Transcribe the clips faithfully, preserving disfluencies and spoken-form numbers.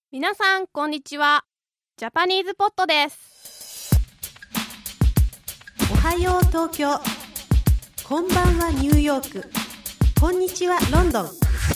皆さんこんにちは。ジャパニーズポットです。 おはよう東京、こんばんはニューヨーク、こんにちはロンドン。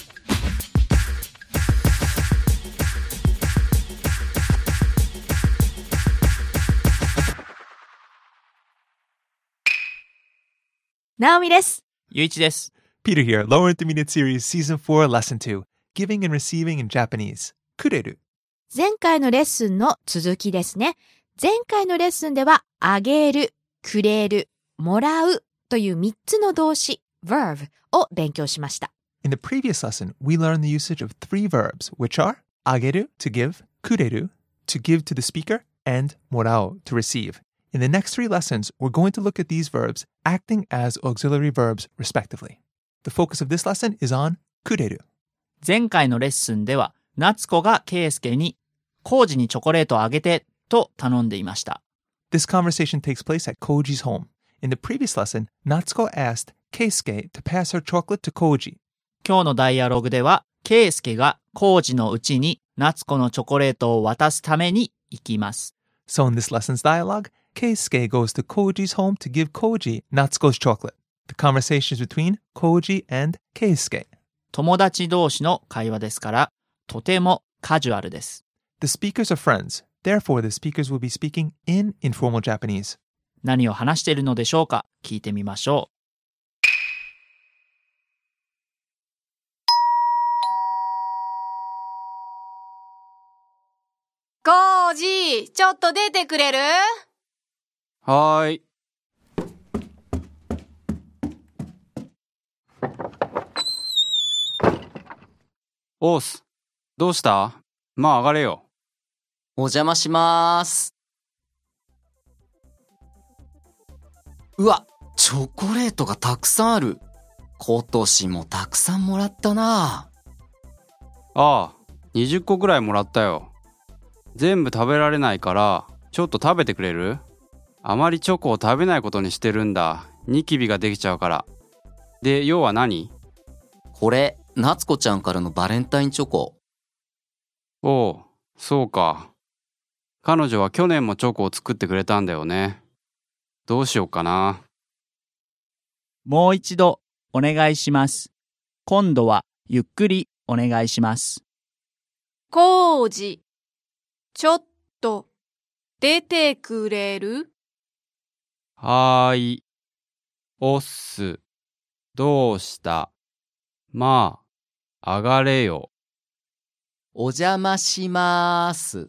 ナオミです。 ゆういちです。 Peter here, Lower Intermediate Series Season four Lesson two, Giving and Receiving in Japanese, くれる。 前回のレッスンの続きですね。前回のレッスンでは、あげる、くれる、もらうというみっつの動詞、verb を勉強しました。 In the previous lesson, we learned the usage of three verbs, which are あげる to give, くれる to give to the speaker, and もらう to receive. In the next three lessons, we're going to look at these verbs acting as auxiliary verbs, respectively. The focus of this lesson is on くれる。 前回のレッスンでは、夏子が圭介に、コウジにチョコレートをあげてと頼んでいました。 This conversation takes place at Koji's home. In the previous lesson, Natsuko asked Keisuke to pass her chocolate to Koji. 今日のダイアログでは、圭介がコウジの家に夏子のチョコレートを渡すために行きます。 So in this lesson's dialogue, Keisuke goes to Koji's home to give Koji Natsuko's chocolate. The conversation is between Koji and Keisuke. 友達同士の会話ですから、とてもカジュアルです。 The speakers are friends. Therefore, the speakers will be speaking in informal Japanese. 何を話しているのでしょうか、聞いてみましょコウジ、ちょっと出てくれる？ はーい。オース、どうした？まあ上がれよ。 お邪魔しまーす。うわ、チョコレートがたくさんある。今年もたくさんもらったな。 ああ、にじゅっこぐらいもらったよ。全部食べられないからちょっと食べてくれる？あまりチョコを食べないことにしてるんだ。ニキビができちゃうから。で、要は何？ これ、夏子ちゃんからのバレンタインチョコ。 おう、そうか。彼女は去年もチョコを作ってくれたんだよね。どうしようかな。 う。もう一度お願いします。今度はゆっくりお願いします。 コウジ、ちょっと出てくれる？ はーい。おっす。どうした？まあ、上がれよ。 お邪魔しまーす。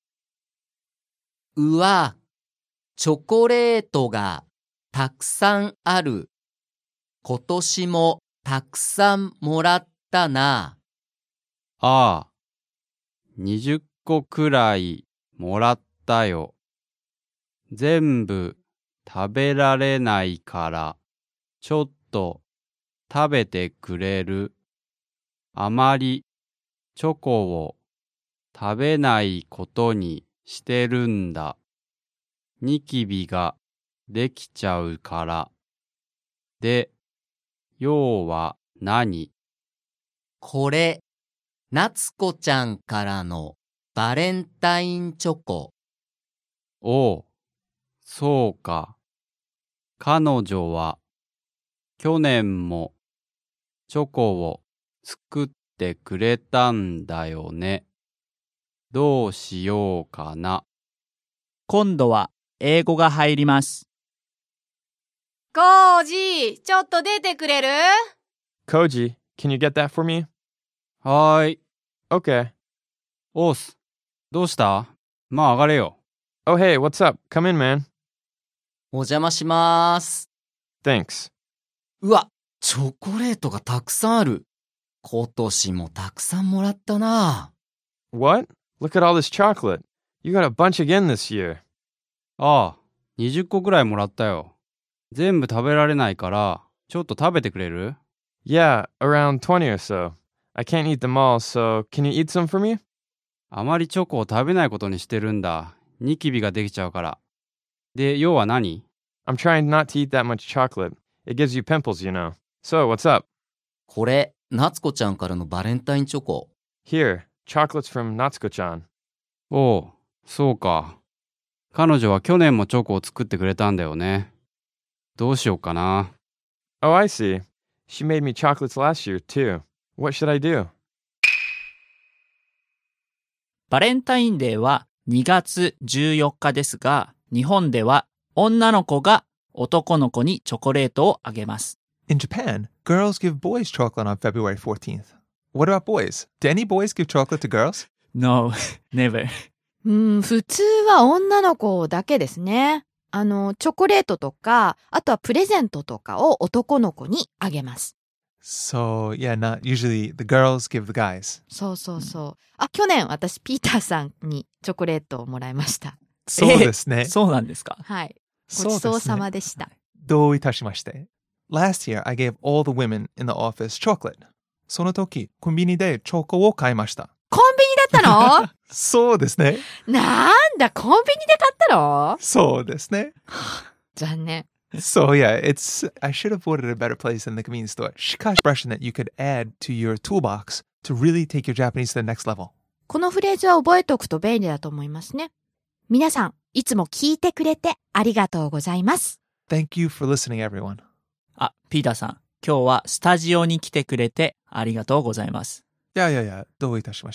うわ、チョコレートがたくさんある。今年もたくさんもらったな。 ああ、にじゅっこくらいもらったよ。全部食べられないから、ちょっと食べてくれる？あまりチョコを食べないことにしてるんだ。ニキビができちゃうから。で、要は何？ これ、夏子ちゃんからのバレンタインチョコ。 おう、そうか。彼女は去年もチョコを作ってくれたんだよね。どうしようかな。 今度は英語が入ります。 コウジ、ちょっと出てくれる？ Koji, can you get that for me? はーい。 Okay. オース、どうした？まあ上がれよ。 Oh, hey, what's up? Come in, man. お邪魔しまーす。 Thanks. うわ、チョコレートがたくさんある。今年もたくさんもらったな。 What? Look at all this chocolate. You got a bunch again this year. ああ、にじゅっこくらいもらったよ。全部食べられないから、ちょっと食べてくれる？ Yeah, around twenty or so. I can't eat them all, so can you eat some for me? あまりチョコを食べないことにしてるんだ。ニキビができちゃうから。で、要は何？ I'm trying not to eat that much chocolate. It gives you pimples, you know. So, what's up? これ、夏子ちゃんからのバレンタインチョコ。 Here, chocolates from Natsuko-chan. おう、そうか。彼女は去年もチョコを作ってくれたんだよね。どうしようかな。 Oh, I see. She made me chocolates last year, too. What should I do? バレンタインデーはにがつじゅうよっかですが、日本では女の子が男の子にチョコレートをあげます。 In Japan, girls give boys chocolate on February fourteenth. What about boys? Do any boys give chocolate to girls? No, never. うん、普通は女の子だけですね。あの、チョコレートとか、あとはプレゼントとかを男の子にあげます。 So, yeah, not usually the girls give the guys. そうそうそう。あ、去年私ピーターさんにチョコレートをもらいました。 そうですね。 そうなんですか。 はい。ごちそうさまでした。 どういたしまして。Last year, I gave all the women in the office chocolate. その時、コンビニでチョコを買いました。 コンビニだったの？ そうですね。 なんだ、コンビニで買ったの？ そうですね。 残念。 So yeah, it's, I should have bought it at a better place than the convenience store. しかし expression that you could add to your toolbox to really take your Japanese to the next level. このフレーズは覚えておくと便利だと思いますね。皆さん、いつも聞いてくれてありがとうございます。 Thank you for listening, everyone. あ、ピーターさん、今日はスタジオに来てくれてありがとうございます。 いやいやいや、どういたしました。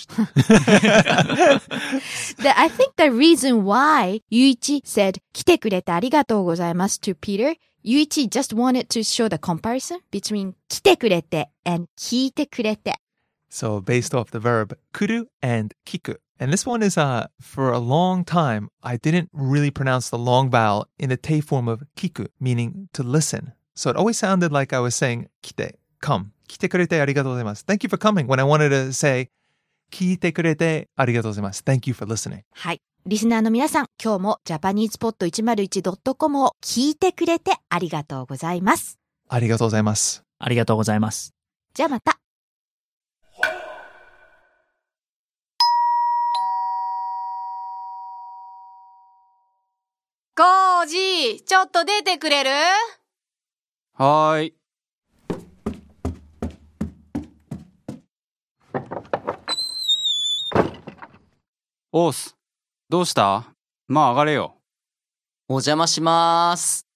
The, I think the reason why Yuichi said 来てくれてありがとうございます to Peter, Yuichi just wanted to show the comparison between 来てくれて and 聞いてくれて. So based off the verb 来る and 聞く. And this one is, uh, for a long time, I didn't really pronounce the long vowel in the te form of 聞く, meaning to listen. So it always sounded like I was saying 来て, come. 来てくれてありがとうございます. Thank you for coming. When I wanted to say 聞いてくれてありがとうございます. Thank you for listening. はい。リスナーの皆さん、今日もジャパニーズポッド いちまるいちドットコム を聞いてくれてありがとうございます。 ありがとうございます。 ありがとうございます。 じゃあまた。 コージ、ちょっと出てくれる？ はーい。オース、どうした？まあ上がれよ。 お邪魔しまーす。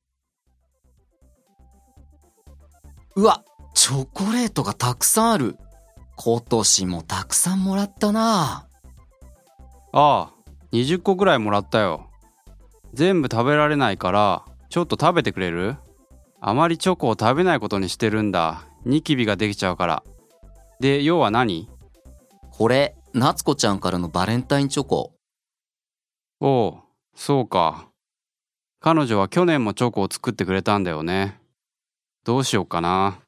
うわ、チョコレートがたくさんある。今年もたくさんもらったな。 ああ、にじゅっこくらいもらったよ。全部食べられないから、ちょっと食べてくれる？あまりチョコを食べないことにしてるんだ。ニキビができちゃうから。で、要は何？ これ、夏子ちゃんからのバレンタインチョコ。 おう、そうか。彼女は去年もチョコを作ってくれたんだよね。どうしようかな。